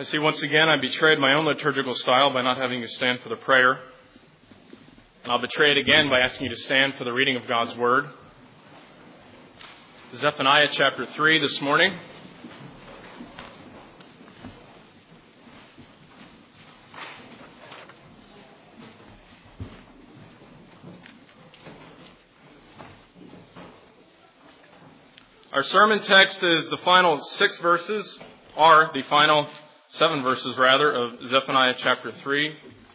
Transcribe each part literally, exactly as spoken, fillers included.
I see once again I betrayed my own liturgical style by not having you stand for the prayer. I'll betray it again by asking you to stand for the reading of God's Word. Zephaniah chapter three this morning. Our sermon text is the final six verses, or the final seven verses rather, of Zephaniah chapter three.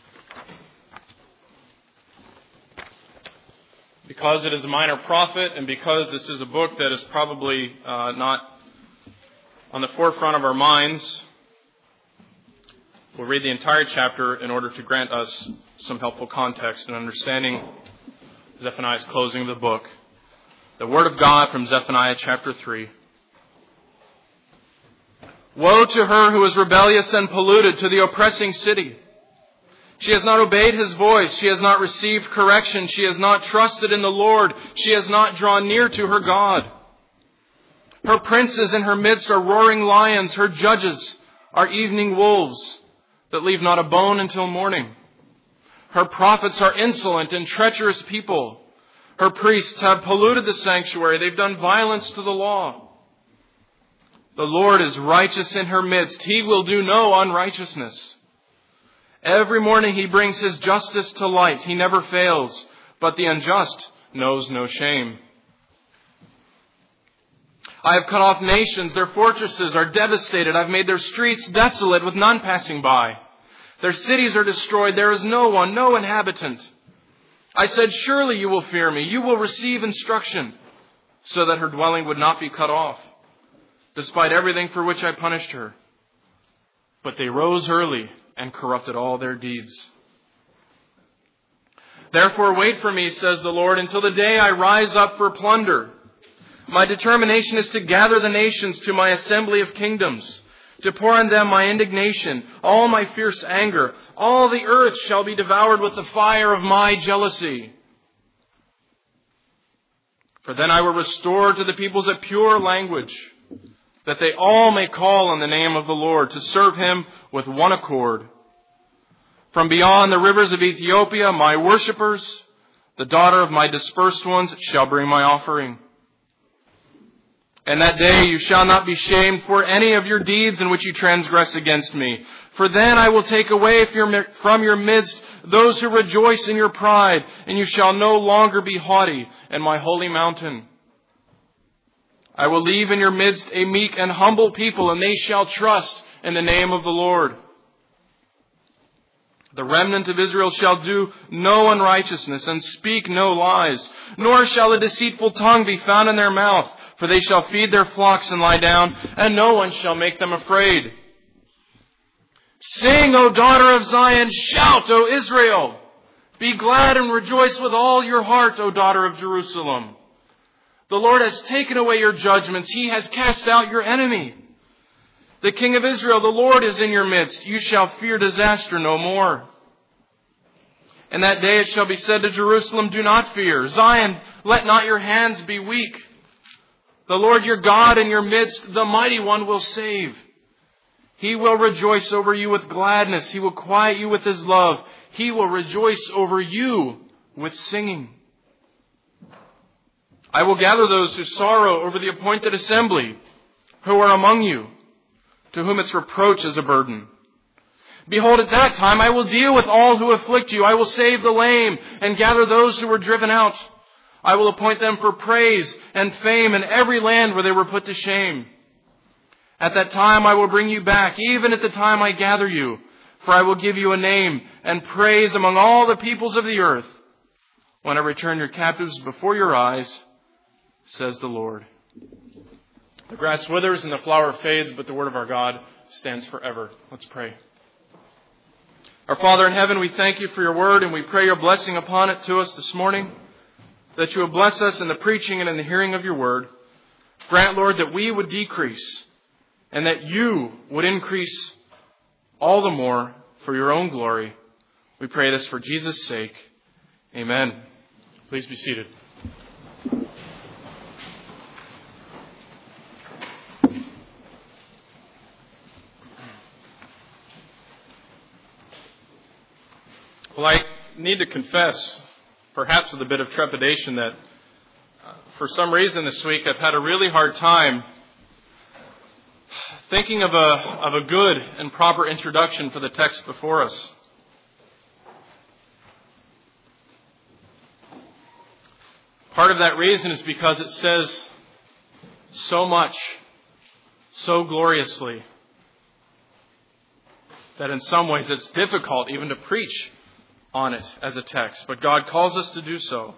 Because it is a minor prophet, and because this is a book that is probably uh, not on the forefront of our minds, we'll read the entire chapter in order to grant us some helpful context in understanding Zephaniah's closing of the book. The Word of God from Zephaniah chapter three. Woe to her who is rebellious and polluted, to the oppressing city. She has not obeyed his voice. She has not received correction. She has not trusted in the Lord. She has not drawn near to her God. Her princes in her midst are roaring lions. Her judges are evening wolves that leave not a bone until morning. Her prophets are insolent and treacherous people. Her priests have polluted the sanctuary. They've done violence to the law. The Lord is righteous in her midst. He will do no unrighteousness. Every morning he brings his justice to light. He never fails, but the unjust knows no shame. I have cut off nations. Their fortresses are devastated. I've made their streets desolate with none passing by. Their cities are destroyed. There is no one, no inhabitant. I said, surely you will fear me. You will receive instruction, so that her dwelling would not be cut off, despite everything for which I punished her. But they rose early and corrupted all their deeds. Therefore wait for me, says the Lord, until the day I rise up for plunder. My determination is to gather the nations to my assembly of kingdoms, to pour on them my indignation, all my fierce anger. All the earth shall be devoured with the fire of my jealousy. For then I will restore to the peoples a pure language, that they all may call on the name of the Lord, to serve him with one accord. From beyond the rivers of Ethiopia, my worshippers, the daughter of my dispersed ones, shall bring my offering. And that day you shall not be shamed for any of your deeds in which you transgress against me. For then I will take away from your midst those who rejoice in your pride, and you shall no longer be haughty in my holy mountain. I will leave in your midst a meek and humble people, and they shall trust in the name of the Lord. The remnant of Israel shall do no unrighteousness and speak no lies, nor shall a deceitful tongue be found in their mouth, for they shall feed their flocks and lie down, and no one shall make them afraid. Sing, O daughter of Zion, shout, O Israel. Be glad and rejoice with all your heart, O daughter of Jerusalem. The Lord has taken away your judgments. He has cast out your enemy. The King of Israel, the Lord, is in your midst. You shall fear disaster no more. In that day it shall be said to Jerusalem, do not fear. Zion, let not your hands be weak. The Lord your God in your midst, the Mighty One, will save. He will rejoice over you with gladness. He will quiet you with his love. He will rejoice over you with singing. I will gather those who sorrow over the appointed assembly, who are among you, to whom its reproach is a burden. Behold, at that time I will deal with all who afflict you. I will save the lame and gather those who were driven out. I will appoint them for praise and fame in every land where they were put to shame. At that time I will bring you back, even at the time I gather you, for I will give you a name and praise among all the peoples of the earth, when I return your captives before your eyes, says the Lord. The grass withers and the flower fades, but the word of our God stands forever. Let's pray. Our Father in heaven, we thank you for your word, and we pray your blessing upon it to us this morning, that you will bless us in the preaching and in the hearing of your word. Grant, Lord, that we would decrease and that you would increase all the more for your own glory. We pray this for Jesus' sake. Amen. Please be seated. Well, I need to confess, perhaps with a bit of trepidation, that uh, for some reason this week I've had a really hard time thinking of a of a good and proper introduction for the text before us. Part of that reason is because it says so much, so gloriously, that in some ways it's difficult even to preach on it as a text, but God calls us to do so.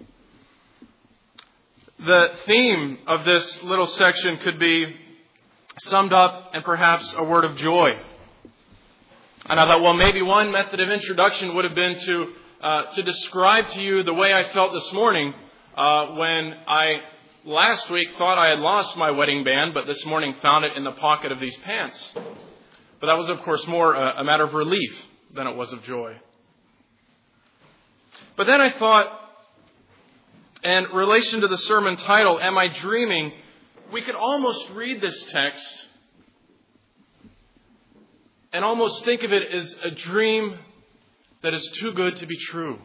The theme of this little section could be summed up in perhaps a word of joy. And I thought, well, maybe one method of introduction would have been to uh, to describe to you the way I felt this morning uh, when I last week thought I had lost my wedding band, but this morning found it in the pocket of these pants. But that was, of course, more a, a matter of relief than it was of joy. But then I thought, in relation to the sermon title, Am I Dreaming?, we could almost read this text and almost think of it as a dream that is too good to be true.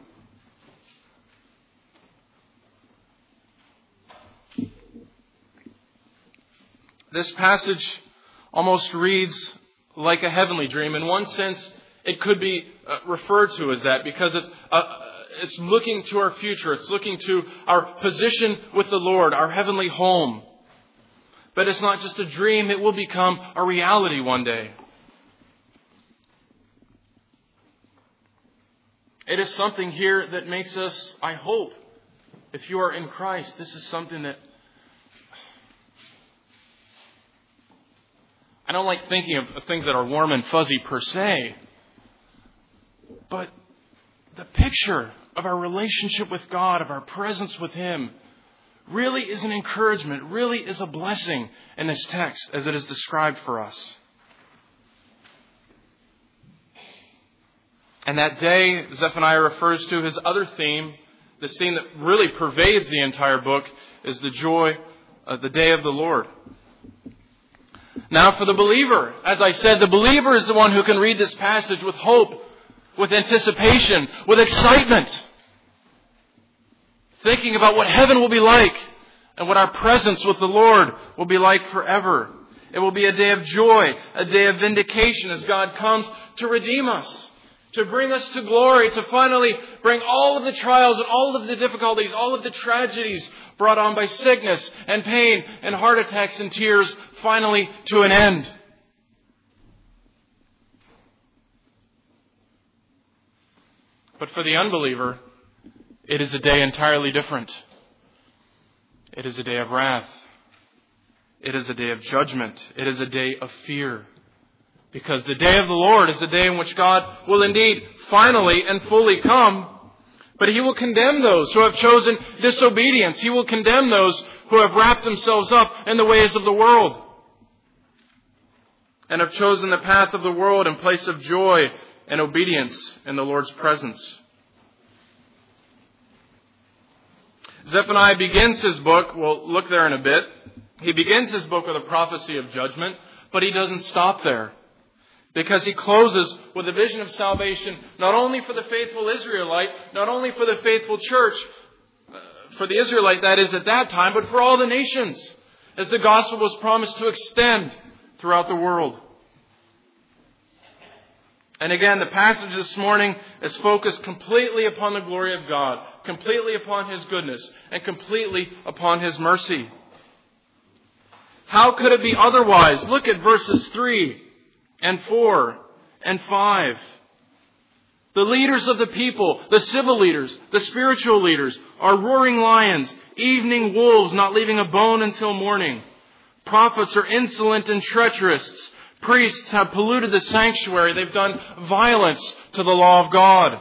This passage almost reads like a heavenly dream. In one sense, it could be uh, referred to as that because it's uh, it's looking to our future. It's looking to our position with the Lord, our heavenly home. But it's not just a dream. It will become a reality one day. It is something here that makes us, I hope, if you are in Christ, this is something that I don't like thinking of things that are warm and fuzzy per se. But the picture of our relationship with God, of our presence with Him, really is an encouragement, really is a blessing in this text as it is described for us. And that day, Zephaniah refers to his other theme, this theme that really pervades the entire book, is the joy of the day of the Lord. Now for the believer, as I said, the believer is the one who can read this passage with hope, with anticipation, with excitement, thinking about what heaven will be like and what our presence with the Lord will be like forever. It will be a day of joy, a day of vindication as God comes to redeem us, to bring us to glory, to finally bring all of the trials and all of the difficulties, all of the tragedies brought on by sickness and pain and heart attacks and tears finally to an end. But for the unbeliever, it is a day entirely different. It is a day of wrath. It is a day of judgment. It is a day of fear. Because the day of the Lord is the day in which God will indeed finally and fully come. But He will condemn those who have chosen disobedience. He will condemn those who have wrapped themselves up in the ways of the world and have chosen the path of the world in place of joy and obedience in the Lord's presence. Zephaniah begins his book, we'll look there in a bit. He begins his book with a prophecy of judgment, but he doesn't stop there. Because he closes with a vision of salvation, not only for the faithful Israelite, not only for the faithful church, for the Israelite that is at that time, but for all the nations, as the gospel was promised to extend throughout the world. And again, the passage this morning is focused completely upon the glory of God, completely upon His goodness, and completely upon His mercy. How could it be otherwise? Look at verses three and four and five. The leaders of the people, the civil leaders, the spiritual leaders, are roaring lions, evening wolves, not leaving a bone until morning. Prophets are insolent and treacherous. Priests have polluted the sanctuary. They've done violence to the law of God.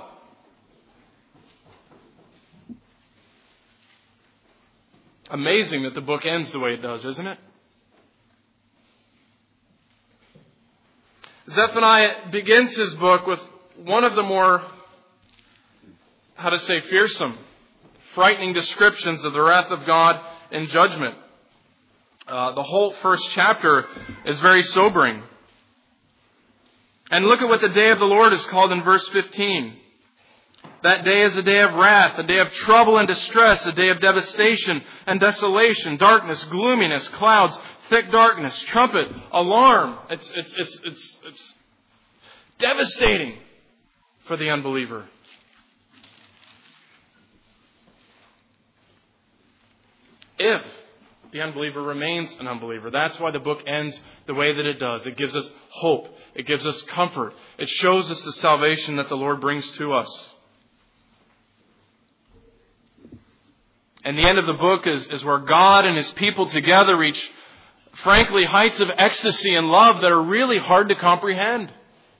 Amazing that the book ends the way it does, isn't it? Zephaniah begins his book with one of the more, how to say, fearsome, frightening descriptions of the wrath of God in judgment. Uh, the whole first chapter is very sobering. And look at what the day of the Lord is called in verse fifteen. That day is a day of wrath, a day of trouble and distress, a day of devastation and desolation, darkness, gloominess, clouds, thick darkness, trumpet, alarm. It's, it's, it's, it's, it's devastating for the unbeliever. If the unbeliever remains an unbeliever. That's why the book ends the way that it does. It gives us hope. It gives us comfort. It shows us the salvation that the Lord brings to us. And the end of the book is, is where God and His people together reach, frankly, heights of ecstasy and love that are really hard to comprehend.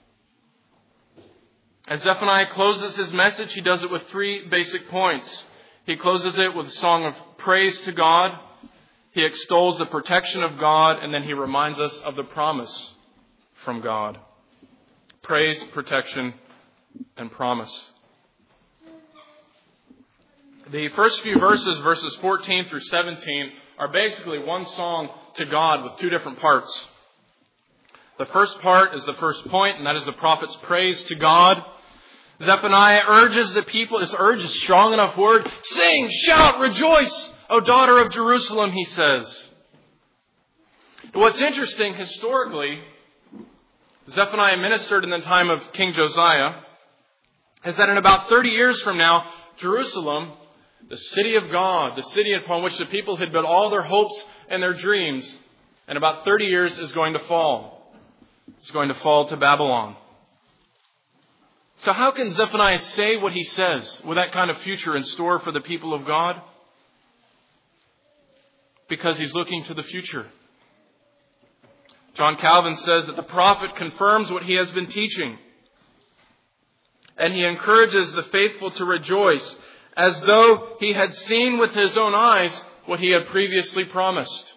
As Zephaniah closes his message, he does it with three basic points. He closes it with a song of praise to God. He extols the protection of God, and then he reminds us of the promise from God. Praise, protection, and promise. The first few verses, verses fourteen through seventeen, are basically one song to God with two different parts. The first part is the first point, and that is the prophet's praise to God. Zephaniah urges the people, this urge is a strong enough word, sing, shout, rejoice, O daughter of Jerusalem, he says. What's interesting historically, Zephaniah ministered in the time of King Josiah, is that in about thirty years from now, Jerusalem, the city of God, the city upon which the people had built all their hopes and their dreams, in about thirty years is going to fall. It's going to fall to Babylon. So how can Zephaniah say what he says with that kind of future in store for the people of God? Because he's looking to the future. John Calvin says that the prophet confirms what he has been teaching. And he encourages the faithful to rejoice as though he had seen with his own eyes what he had previously promised.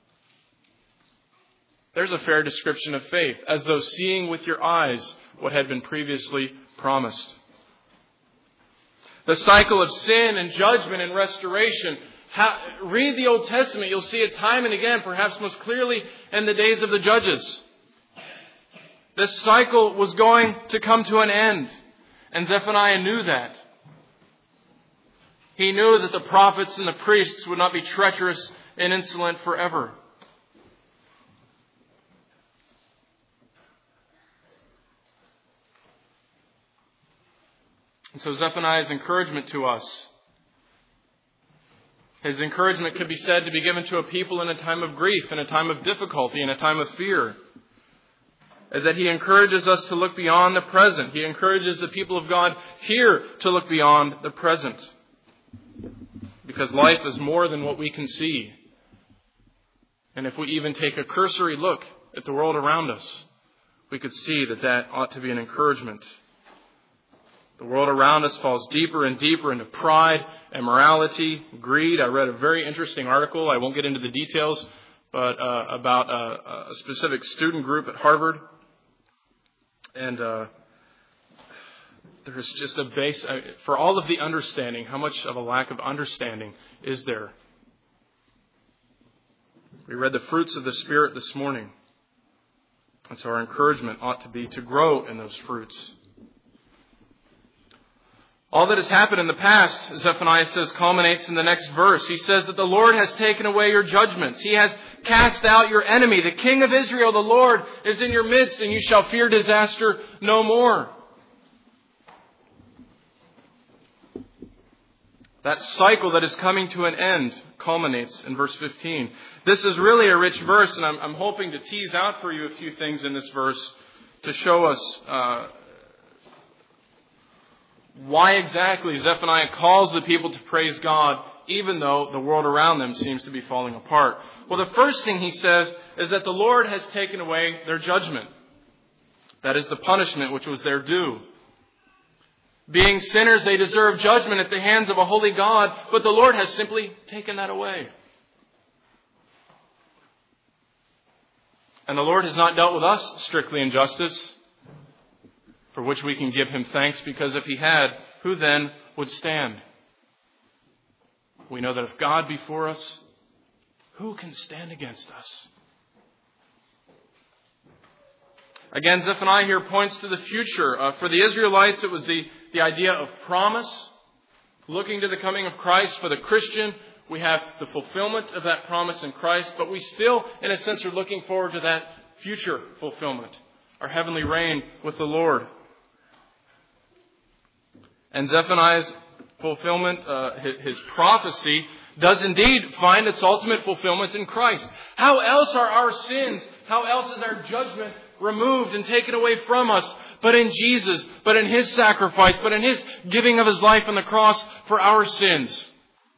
There's a fair description of faith, as though seeing with your eyes what had been previously promised. The cycle of sin and judgment and restoration. How, read the Old Testament. You'll see it time and again, perhaps most clearly in the days of the judges. This cycle was going to come to an end. And Zephaniah knew that. He knew that the prophets and the priests would not be treacherous and insolent forever. And so Zephaniah's encouragement to us, his encouragement could be said to be given to a people in a time of grief, in a time of difficulty, in a time of fear, is that he encourages us to look beyond the present. He encourages the people of God here to look beyond the present. Because life is more than what we can see. And if we even take a cursory look at the world around us, we could see that that ought to be an encouragement. The world around us falls deeper and deeper into pride, immorality, greed. I read a very interesting article. I won't get into the details, but uh, about a, a specific student group at Harvard. And uh, there's just a base, uh, for all of the understanding, how much of a lack of understanding is there? We read the fruits of the Spirit this morning. And so our encouragement ought to be to grow in those fruits. All that has happened in the past, Zephaniah says, culminates in the next verse. He says that the Lord has taken away your judgments. He has cast out your enemy. The King of Israel, the Lord, is in your midst, and you shall fear disaster no more. That cycle that is coming to an end culminates in verse fifteen. This is really a rich verse, and I'm, I'm hoping to tease out for you a few things in this verse to show us uh, why exactly Zephaniah calls the people to praise God, even though the world around them seems to be falling apart. Well, the first thing he says is that the Lord has taken away their judgment. That is the punishment which was their due. Being sinners, they deserve judgment at the hands of a holy God, but the Lord has simply taken that away. And the Lord has not dealt with us strictly in justice, for which we can give Him thanks, because if He had, who then would stand? We know that if God be for us, who can stand against us? Again, Zephaniah here points to the future. Uh, for the Israelites, it was the the idea of promise, looking to the coming of Christ. For the Christian, we have the fulfillment of that promise in Christ, but we still, in a sense, are looking forward to that future fulfillment, our heavenly reign with the Lord. And Zephaniah's fulfillment, uh, his prophecy, does indeed find its ultimate fulfillment in Christ. How else are our sins, how else is our judgment removed and taken away from us, but in Jesus, but in His sacrifice, but in His giving of His life on the cross for our sins?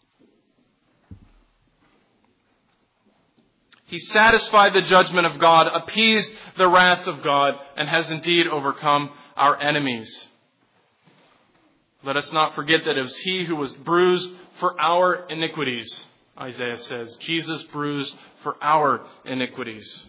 He satisfied the judgment of God, appeased the wrath of God, and has indeed overcome our enemies. Let us not forget that it was He who was bruised for our iniquities, Isaiah says. Jesus bruised for our iniquities.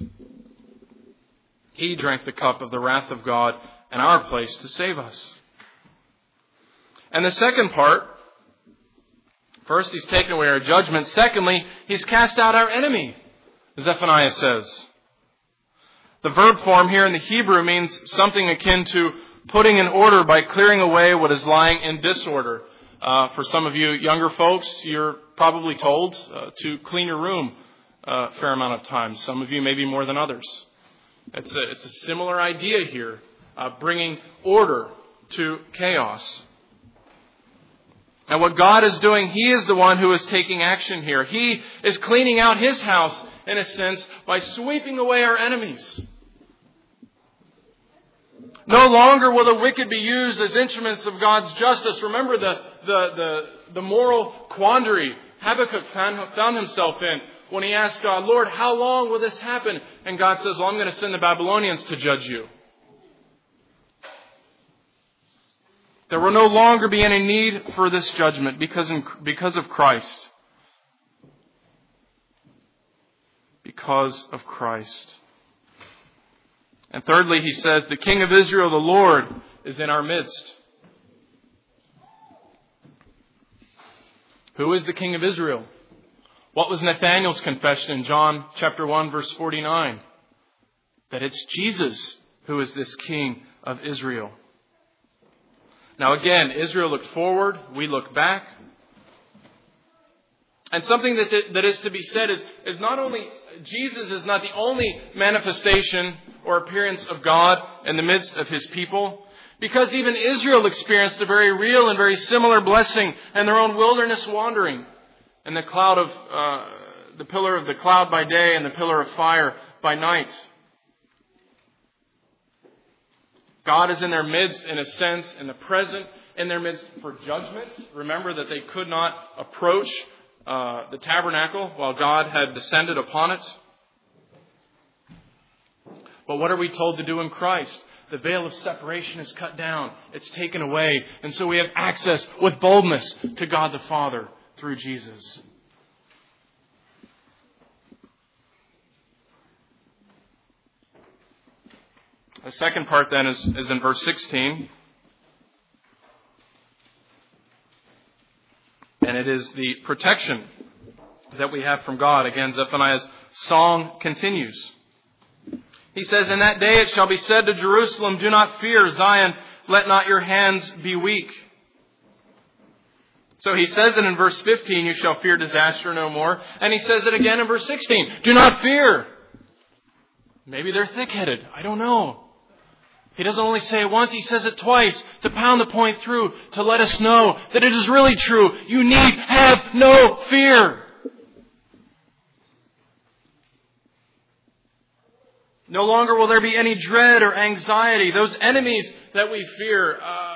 He drank the cup of the wrath of God in our place to save us. And the second part, first, He's taken away our judgment. Secondly, He's cast out our enemy, Zephaniah says. The verb form here in the Hebrew means something akin to putting in order by clearing away what is lying in disorder. Uh, for some of you younger folks, you're probably told uh, to clean your room uh, a fair amount of times. Some of you maybe more than others. It's a, it's a similar idea here, uh, bringing order to chaos. And what God is doing, He is the one who is taking action here. He is cleaning out His house, in a sense, by sweeping away our enemies. No longer will the wicked be used as instruments of God's justice. Remember the, the, the, the moral quandary Habakkuk found, found himself in when he asked God, Lord, how long will this happen? And God says, well, I'm going to send the Babylonians to judge you. There will no longer be any need for this judgment because, in, because of Christ. Because of Christ. And thirdly, he says, the King of Israel, the Lord, is in our midst. Who is the King of Israel? What was Nathanael's confession in John chapter one, verse forty-nine? That it's Jesus who is this King of Israel. Now again, Israel looked forward, we look back. And something that, that is to be said is, is not only, Jesus is not the only manifestation or appearance of God in the midst of His people, because even Israel experienced a very real and very similar blessing in their own wilderness wandering, in the cloud of uh, the pillar of the cloud by day and the pillar of fire by night. God is in their midst, in a sense, in the present, in their midst for judgment. Remember that they could not approach uh, the tabernacle while God had descended upon it. But what are we told to do in Christ? The veil of separation is cut down. It's taken away. And so we have access with boldness to God the Father through Jesus. The second part then is, is in verse sixteen. And it is the protection that we have from God. Again, Zephaniah's song continues. He says, in that day it shall be said to Jerusalem, do not fear, Zion, let not your hands be weak. So he says it in verse fifteen, you shall fear disaster no more. And he says it again in verse sixteen, do not fear. Maybe they're thick-headed. I don't know. He doesn't only say it once, he says it twice to pound the point through, to let us know that it is really true. You need have no fear. No longer will there be any dread or anxiety. Those enemies that we fear. Uh,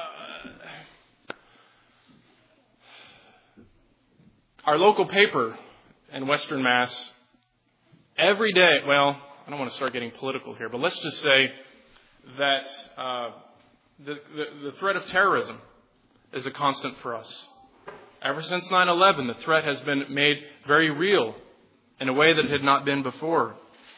our local paper in Western Mass, every day, well, I don't want to start getting political here, but let's just say that uh, the, the, the threat of terrorism is a constant for us. Ever since nine eleven, the threat has been made very real in a way that it had not been before.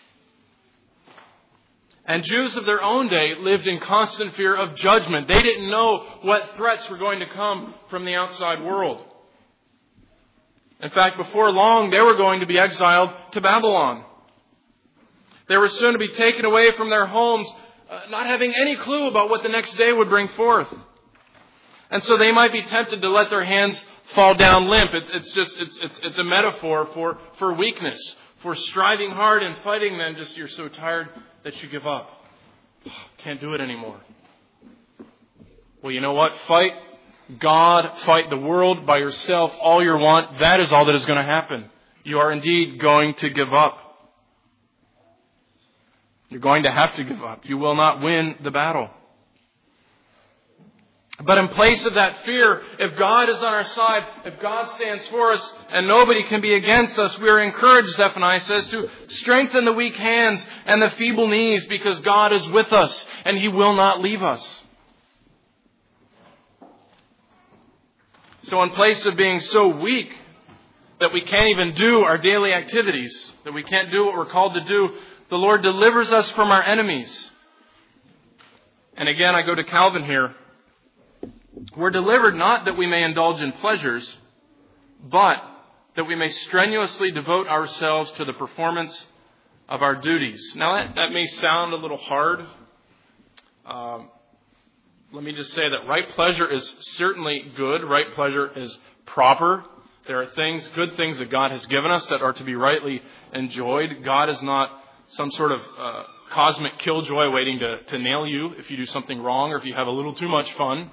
And Jews of their own day lived in constant fear of judgment. They didn't know what threats were going to come from the outside world. In fact, before long, they were going to be exiled to Babylon. They were soon to be taken away from their homes, uh, not having any clue about what the next day would bring forth. And so they might be tempted to let their hands fall down limp. It's, it's just, it's, it's, it's a metaphor for, for weakness, for striving hard and fighting, then just you're so tired that you give up. Can't do it anymore. Well, you know what? Fight God, fight the world by yourself, all you want. That is all that is going to happen. You are indeed going to give up. You're going to have to give up. You will not win the battle. But in place of that fear, if God is on our side, if God stands for us, and nobody can be against us, we are encouraged, Zephaniah says, to strengthen the weak hands and the feeble knees, because God is with us and He will not leave us. So in place of being so weak that we can't even do our daily activities, that we can't do what we're called to do, the Lord delivers us from our enemies. And again, I go to Calvin here. We're delivered not that we may indulge in pleasures, but that we may strenuously devote ourselves to the performance of our duties. Now that, that may sound a little hard. Um, let me just say that right pleasure is certainly good. Right pleasure is proper. There are things, good things that God has given us that are to be rightly enjoyed. God is not some sort of uh, cosmic killjoy waiting to, to nail you if you do something wrong or if you have a little too much fun.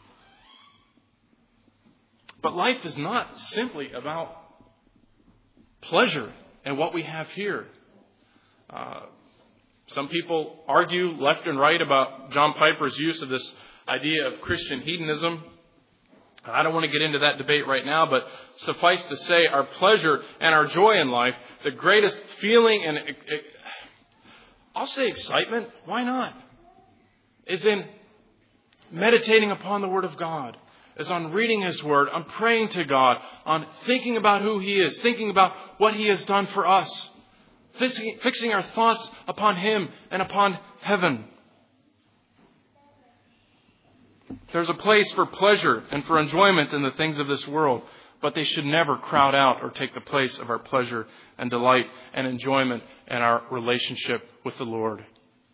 But life is not simply about pleasure and what we have here. Uh, some people argue left and right about John Piper's use of this idea of Christian hedonism. I don't want to get into that debate right now, but suffice to say, our pleasure and our joy in life, the greatest feeling and, I'll say excitement, why not? Is in meditating upon the Word of God. Is on reading His Word, on praying to God, on thinking about who He is, thinking about what He has done for us, fixing, fixing our thoughts upon Him and upon heaven. There's a place for pleasure and for enjoyment in the things of this world, but they should never crowd out or take the place of our pleasure and delight and enjoyment and our relationship with the Lord.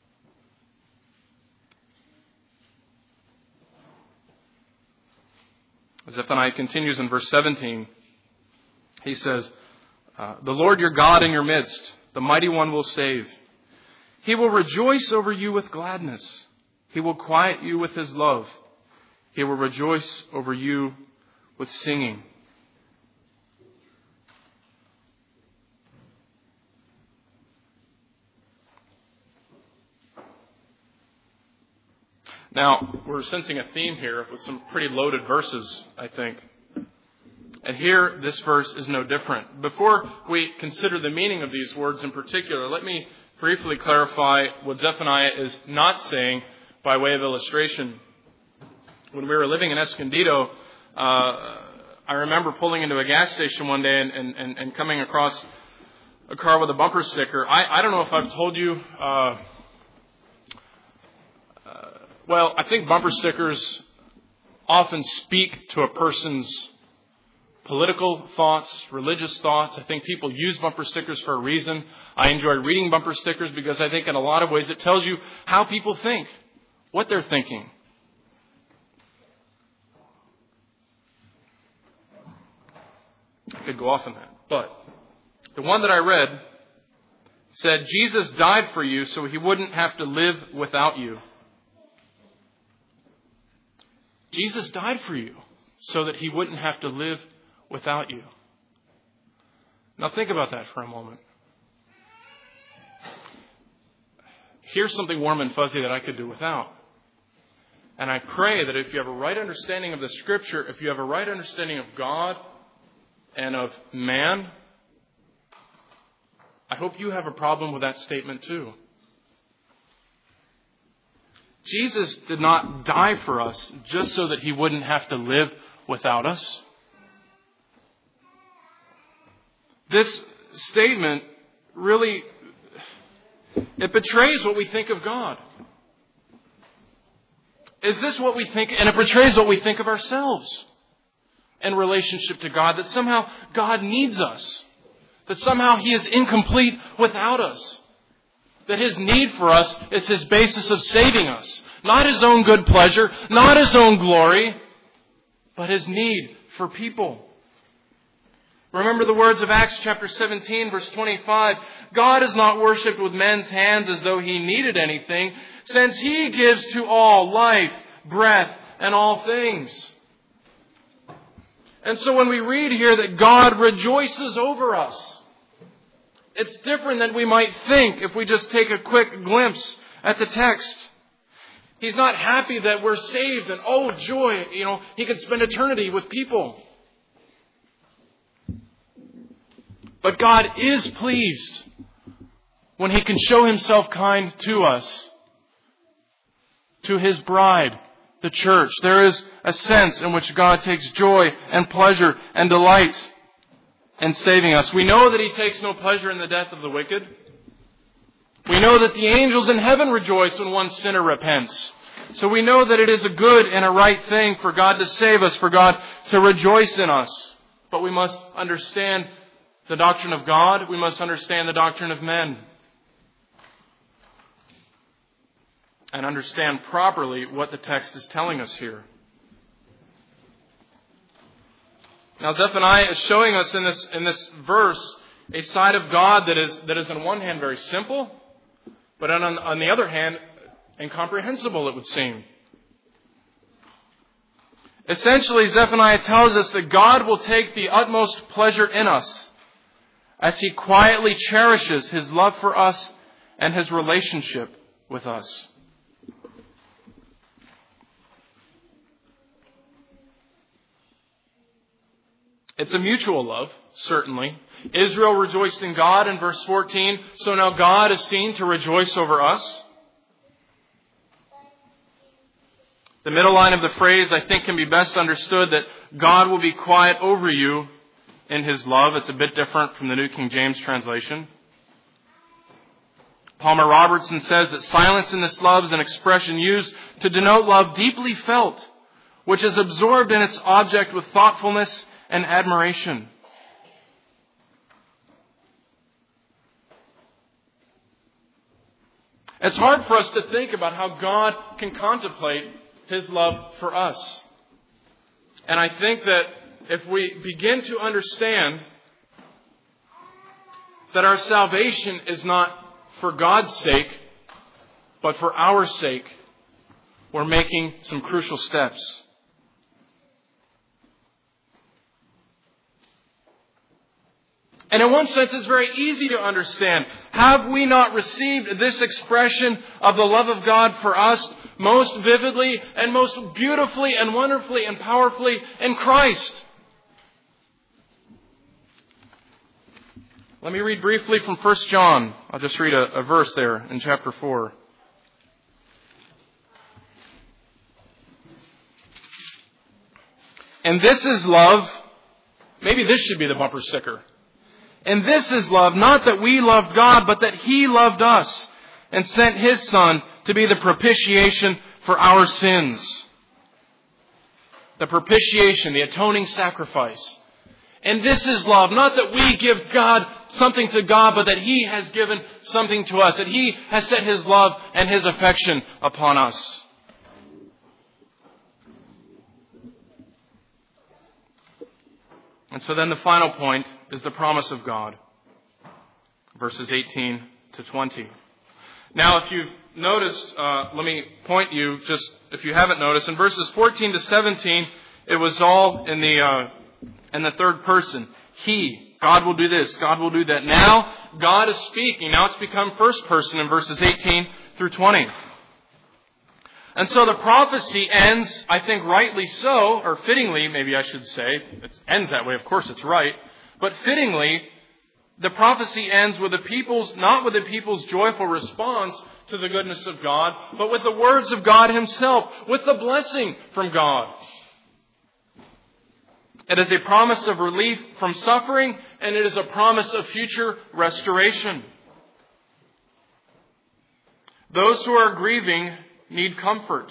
Zephaniah continues in verse seventeen. He says, uh, the Lord your God in your midst, the mighty one will save. He will rejoice over you with gladness. He will quiet you with His love. He will rejoice over you with singing. Now, we're sensing a theme here with some pretty loaded verses, I think. And here, this verse is no different. Before we consider the meaning of these words in particular, let me briefly clarify what Zephaniah is not saying by way of illustration. When we were living in Escondido, uh, I remember pulling into a gas station one day and, and, and coming across a car with a bumper sticker. I, I don't know if I've told you... Uh, Well, I think bumper stickers often speak to a person's political thoughts, religious thoughts. I think people use bumper stickers for a reason. I enjoy reading bumper stickers because I think in a lot of ways it tells you how people think, what they're thinking. I could go off on that. But the one that I read said, Jesus died for you so He wouldn't have to live without you. Jesus died for you so that He wouldn't have to live without you. Now think about that for a moment. Here's something warm and fuzzy that I could do without. And I pray that if you have a right understanding of the Scripture, if you have a right understanding of God and of man, I hope you have a problem with that statement too. Jesus did not die for us just so that He wouldn't have to live without us. This statement really, it betrays what we think of God. Is this what we think? And it betrays what we think of ourselves in relationship to God, that somehow God needs us, that somehow He is incomplete without us. That His need for us is His basis of saving us. Not His own good pleasure, not His own glory, but His need for people. Remember the words of Acts chapter seventeen, verse twenty-five. God is not worshipped with men's hands as though He needed anything, since He gives to all life, breath, and all things. And so when we read here that God rejoices over us, it's different than we might think if we just take a quick glimpse at the text. He's not happy that we're saved and, oh, joy, you know, He can spend eternity with people. But God is pleased when He can show Himself kind to us, to His bride, the church. There is a sense in which God takes joy and pleasure and delight in saving us. We know that He takes no pleasure in the death of the wicked. We know that the angels in heaven rejoice when one sinner repents. So we know that it is a good and a right thing for God to save us, for God to rejoice in us. But we must understand the doctrine of God. We must understand the doctrine of men. And understand properly what the text is telling us here. Now Zephaniah is showing us in this, in this verse a side of God that is, that is on one hand very simple, but on, on the other hand incomprehensible, it would seem. Essentially, Zephaniah tells us that God will take the utmost pleasure in us as He quietly cherishes His love for us and His relationship with us. It's a mutual love, certainly. Israel rejoiced in God in verse fourteen, so now God is seen to rejoice over us. The middle line of the phrase, I think, can be best understood that God will be quiet over you in His love. It's a bit different from the New King James translation. Palmer Robertson says that silence in this love is an expression used to denote love deeply felt, which is absorbed in its object with thoughtfulness and admiration. It's hard for us to think about how God can contemplate His love for us. And I think that if we begin to understand that our salvation is not for God's sake, but for our sake, we're making some crucial steps. And in one sense, it's very easy to understand. Have we not received this expression of the love of God for us most vividly and most beautifully and wonderfully and powerfully in Christ? Let me read briefly from First John. I'll just read a, a verse there in chapter four. And this is love. Maybe this should be the bumper sticker. And this is love, not that we loved God, but that He loved us and sent His Son to be the propitiation for our sins. The propitiation, the atoning sacrifice. And this is love, not that we give God something to God, but that He has given something to us, that He has set His love and His affection upon us. And so then the final point is the promise of God. Verses eighteen to twenty. Now if you've noticed, uh, let me point you, just if you haven't noticed, in verses fourteen to seventeen, it was all in the, uh, in the third person. He, God will do this, God will do that. Now God is speaking. Now it's become first person in verses eighteen through twenty. And so the prophecy ends, I think rightly so, or fittingly, maybe I should say. It ends that way, of course it's right. But fittingly, the prophecy ends with the people's, not with the people's joyful response to the goodness of God, but with the words of God Himself, with the blessing from God. It is a promise of relief from suffering, and it is a promise of future restoration. Those who are grieving need comfort.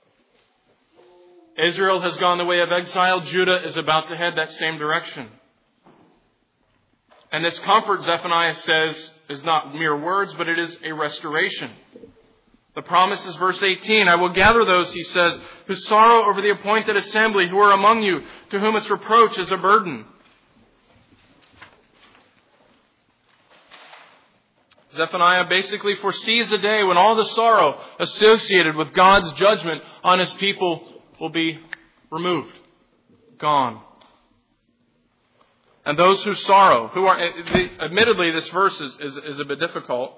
Israel has gone the way of exile. Judah is about to head that same direction. And this comfort, Zephaniah says, is not mere words, but it is a restoration. The promise is verse eighteen. I will gather those, he says, who sorrow over the appointed assembly, who are among you, to whom its reproach is a burden. Zephaniah basically foresees a day when all the sorrow associated with God's judgment on His people will be removed, gone. And those who sorrow, who are, admittedly this verse is, is, is a bit difficult.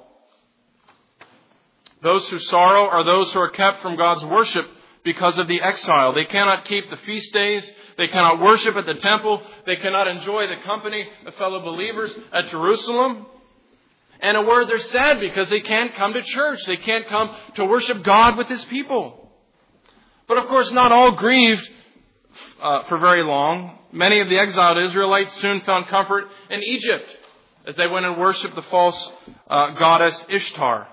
Those who sorrow are those who are kept from God's worship because of the exile. They cannot keep the feast days. They cannot worship at the temple. They cannot enjoy the company of fellow believers at Jerusalem. And a word, they're sad because they can't come to church. They can't come to worship God with His people. But of course, not all grieved uh, for very long. Many of the exiled Israelites soon found comfort in Egypt as they went and worshiped the false uh, goddess Ishtar.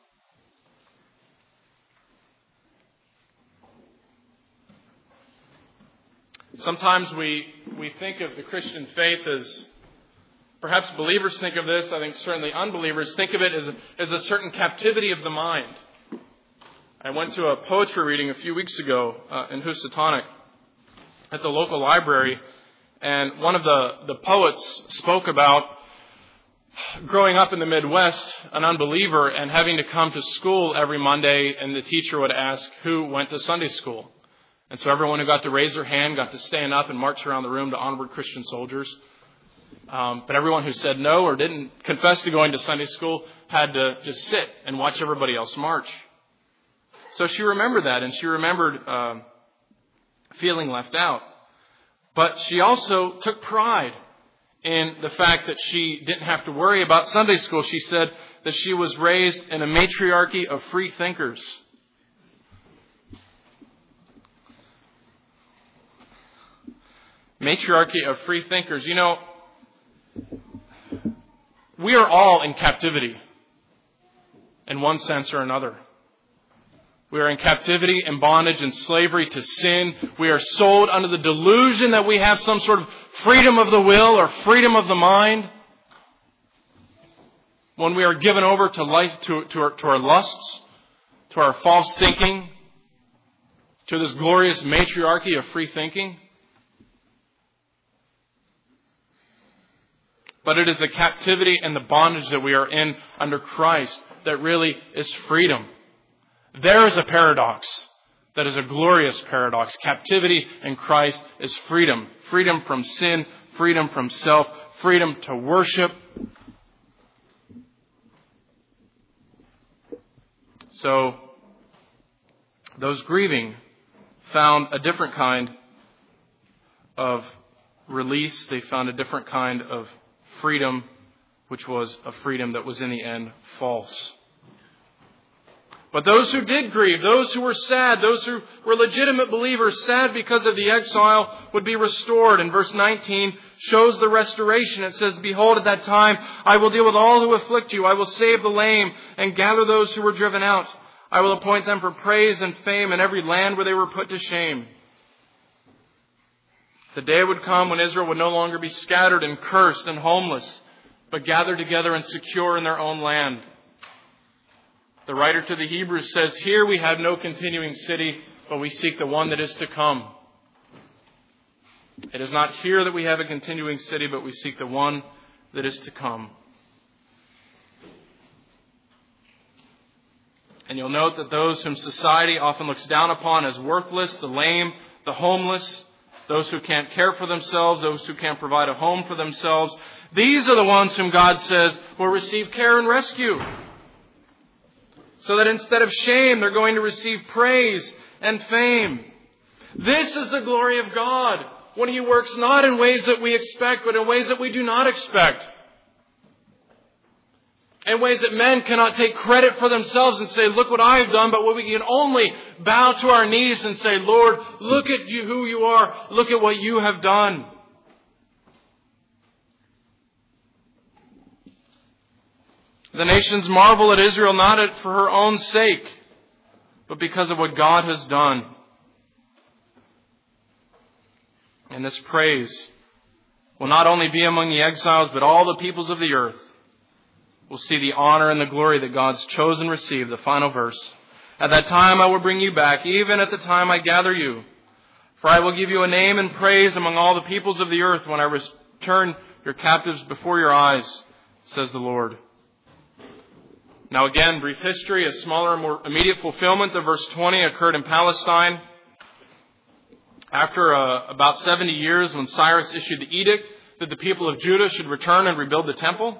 Sometimes we, we think of the Christian faith as, perhaps believers think of this, I think certainly unbelievers think of it as a, as a certain captivity of the mind. I went to a poetry reading a few weeks ago uh, in Housatonic at the local library, and one of the, the poets spoke about growing up in the Midwest, an unbeliever, and having to come to school every Monday, and the teacher would ask who went to Sunday school. And so everyone who got to raise their hand got to stand up and march around the room to Onward Christian Soldiers. Um, but everyone who said no or didn't confess to going to Sunday school had to just sit and watch everybody else march. So she remembered that, and she remembered uh, feeling left out. But she also took pride in the fact that she didn't have to worry about Sunday school. She said that she was raised in a matriarchy of free thinkers. Matriarchy of free thinkers. You know, we are all in captivity in one sense or another. We are in captivity and bondage and slavery to sin. We are sold under the delusion that we have some sort of freedom of the will or freedom of the mind. When we are given over to life, to, to, our, to our lusts, to our false thinking, to this glorious matriarchy of free thinking. But it is the captivity and the bondage that we are in under Christ that really is freedom. There is a paradox that is a glorious paradox. Captivity in Christ is freedom. Freedom from sin, freedom from self, freedom to worship. So, those grieving found a different kind of release. They found a different kind of freedom, which was a freedom that was in the end false. But those who did grieve, those who were sad, those who were legitimate believers, sad because of the exile, would be restored. And verse nineteen shows the restoration. It says, "Behold, at that time I will deal with all who afflict you. I will save the lame and gather those who were driven out. I will appoint them for praise and fame in every land where they were put to shame." The day would come when Israel would no longer be scattered and cursed and homeless, but gathered together and secure in their own land. The writer to the Hebrews says, "Here we have no continuing city, but we seek the one that is to come." It is not here that we have a continuing city, but we seek the one that is to come. And you'll note that those whom society often looks down upon as worthless, the lame, the homeless, those who can't care for themselves, those who can't provide a home for themselves, these are the ones whom God says will receive care and rescue. So that instead of shame, they're going to receive praise and fame. This is the glory of God, when He works not in ways that we expect, but in ways that we do not expect. In ways that men cannot take credit for themselves and say, "Look what I've done," but we can only bow to our knees and say, "Lord, look at you, who you are. Look at what you have done." The nations marvel at Israel not for her own sake, but because of what God has done. And this praise will not only be among the exiles, but all the peoples of the earth will see the honor and the glory that God's chosen receive. The final verse. At that time I will bring you back, even at the time I gather you. For I will give you a name and praise among all the peoples of the earth when I return your captives before your eyes, says the Lord. Now again, brief history. A smaller, more immediate fulfillment of verse twenty occurred in Palestine. After uh, about seventy years, when Cyrus issued the edict that the people of Judah should return and rebuild the temple.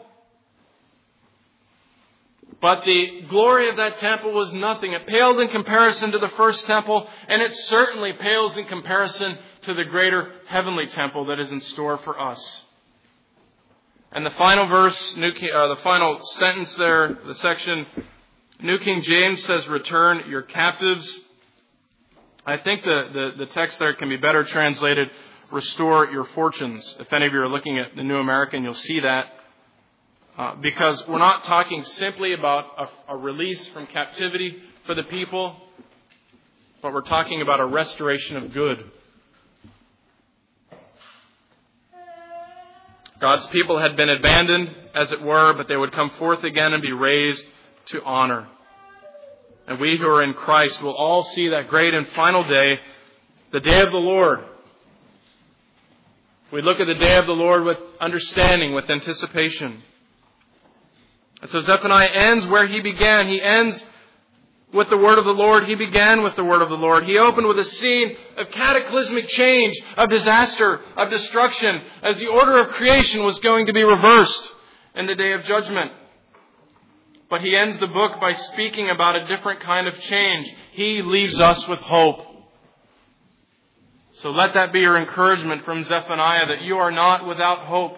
But the glory of that temple was nothing. It paled in comparison to the first temple, and it certainly pales in comparison to the greater heavenly temple that is in store for us. And the final verse, New King, uh, the final sentence there, the section, New King James says, return your captives. I think the, the, the text there can be better translated, restore your fortunes. If any of you are looking at the New American, you'll see that. Uh, because we're not talking simply about a, a release from captivity for the people, but we're talking about a restoration of good. God's people had been abandoned, as it were, but they would come forth again and be raised to honor. And we who are in Christ will all see that great and final day, the day of the Lord. We look at the day of the Lord with understanding, with anticipation. And so Zephaniah ends where he began. He ends with the word of the Lord. He began with the word of the Lord. He opened with a scene of cataclysmic change, of disaster, of destruction, as the order of creation was going to be reversed in the day of judgment. But he ends the book by speaking about a different kind of change. He leaves us with hope. So let that be your encouragement from Zephaniah, that you are not without hope.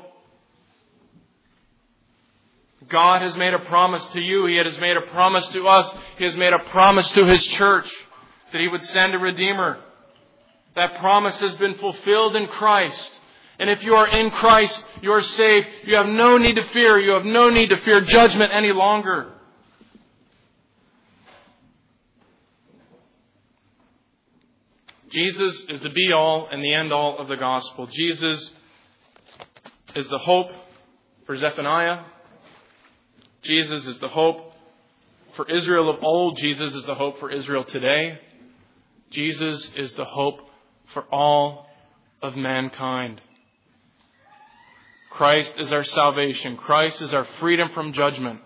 God has made a promise to you. He has made a promise to us. He has made a promise to His church that He would send a Redeemer. That promise has been fulfilled in Christ. And if you are in Christ, you are saved. You have no need to fear. You have no need to fear judgment any longer. Jesus is the be-all and the end-all of the gospel. Jesus is the hope for Zephaniah. Jesus is the hope for Israel of old. Jesus is the hope for Israel today. Jesus is the hope for all of mankind. Christ is our salvation. Christ is our freedom from judgment.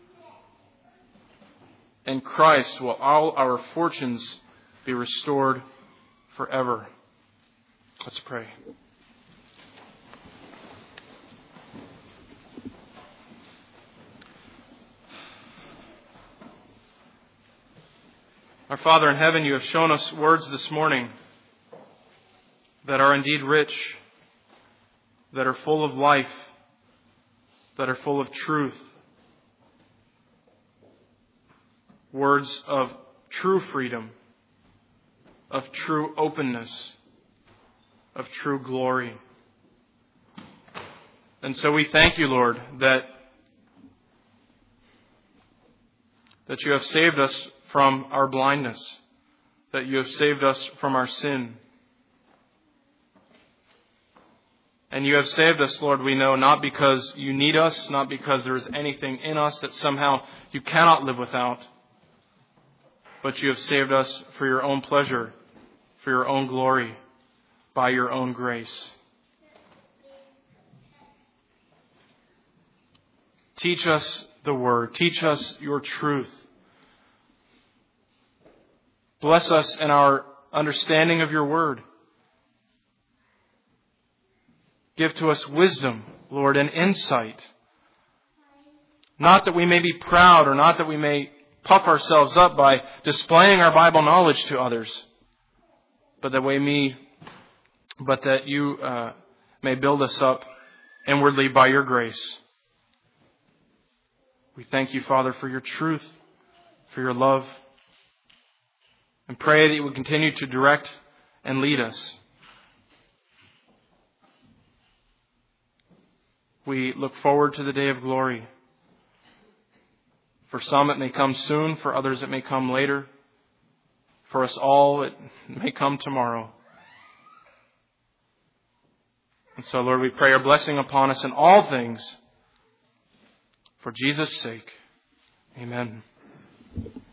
In Christ will all our fortunes be restored forever. Let's pray. Our Father in heaven, you have shown us words this morning that are indeed rich, that are full of life, that are full of truth. Words of true freedom, of true openness, of true glory. And so we thank you, Lord, that, that you have saved us from our blindness, that you have saved us from our sin. And you have saved us, Lord, we know, not because you need us, not because there is anything in us that somehow you cannot live without, but you have saved us for your own pleasure, for your own glory, by your own grace. Teach us the word. Teach us your truth. Bless us in our understanding of your word. Give to us wisdom, Lord, and insight. Not that we may be proud, or not that we may puff ourselves up by displaying our Bible knowledge to others, but that we may, but that you uh, may build us up inwardly by your grace. We thank you, Father, for your truth, for your love, and pray that you would continue to direct and lead us. We look forward to the day of glory. For some it may come soon, for others it may come later. For us all it may come tomorrow. And so, Lord, we pray your blessing upon us in all things. For Jesus' sake. Amen.